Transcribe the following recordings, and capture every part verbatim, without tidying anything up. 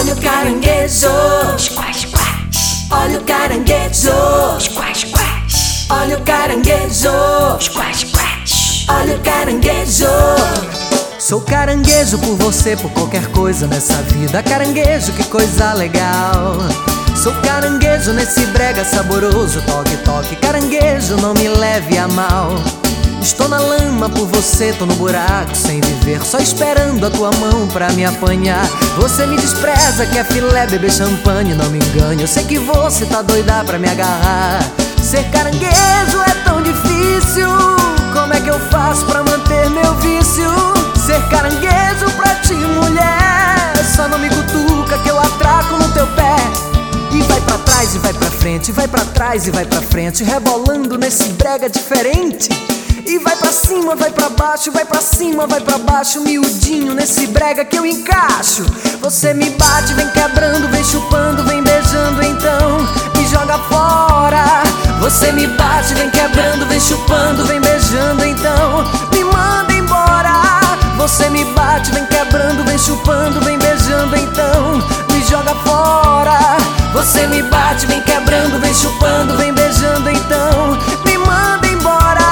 Olha o caranguejo, olha o caranguejo, olha o caranguejo, olha o caranguejo. Sou caranguejo por você, por qualquer coisa nessa vida. Caranguejo, que coisa legal. Sou caranguejo nesse brega saboroso. Toque, toque, caranguejo, não me leve a mal. Estou na lama por você, tô no buraco sem viver, só esperando a tua mão pra me apanhar. Você me despreza, quer filé, beber champanhe, não me engane, eu sei que você tá doida pra me agarrar. Ser caranguejo é tão difícil, como é que eu faço pra manter meu vício? Ser caranguejo pra ti, mulher, só não me cutuca que eu atraco no teu pé. E vai pra trás e vai pra frente, vai pra trás e vai pra frente, rebolando nesse brega diferente. E vai pra cima, vai pra baixo, vai pra cima, vai pra baixo, miudinho nesse brega que eu encaixo. Você me bate, vem quebrando, vem chupando, vem beijando, então me joga fora. Você me bate, vem quebrando, vem chupando, vem beijando, então me manda embora. Você me bate, vem quebrando, vem chupando, vem beijando, então me joga fora. Você me bate, vem quebrando, vem chupando, vem beijando, então me manda embora.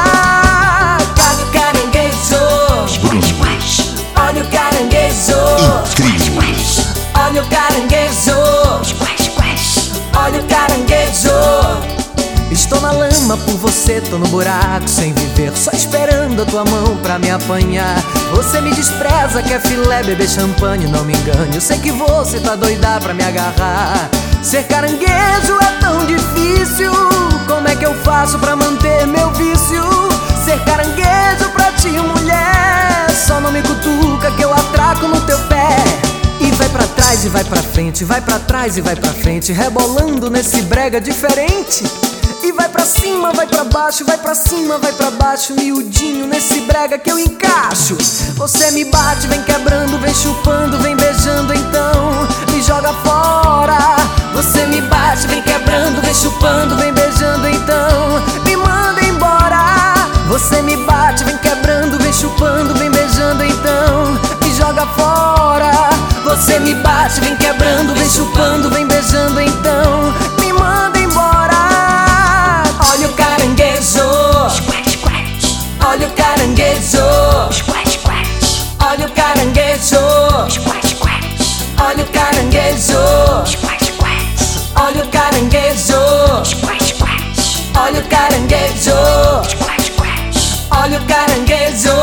Olha o caranguejo, olha o caranguejo, olha o caranguejo. Estou na lama por você, tô no buraco sem viver, só esperando a tua mão pra me apanhar. Você me despreza, quer filé, beber champanhe, não me engane, eu sei que você tá doida pra me agarrar. Ser caranguejo é tão difícil, como é que eu faço pra manter meu vício? Ser caranguejo pra ti, mulher, só não me cutuca que eu atraco no teu pé. E vai pra trás e vai pra frente, vai pra trás e vai pra frente, rebolando nesse brega diferente. E vai pra cima, vai pra baixo, vai pra cima, vai pra baixo, miudinho nesse brega que eu encaixo. Você me bate, vem quebrando, vem chupando, vem beijando, então me joga fora. Você me bate, vem quebrando, vem chupando, vem beijando, então me manda embora. Você me bate, vem quebrando, vem chupando, vem beijando, então me joga fora. Você me bate, vem quebrando, vem chupando, vem beijando, então me manda embora. Olha o caranguejo, olha o caranguejo, olha o caranguejo, olha o caranguejo, olha o caranguejo, olha o caranguejo, olha o caranguejo,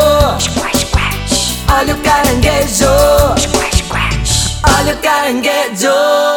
olha o caranguejo, olha o caranguejo.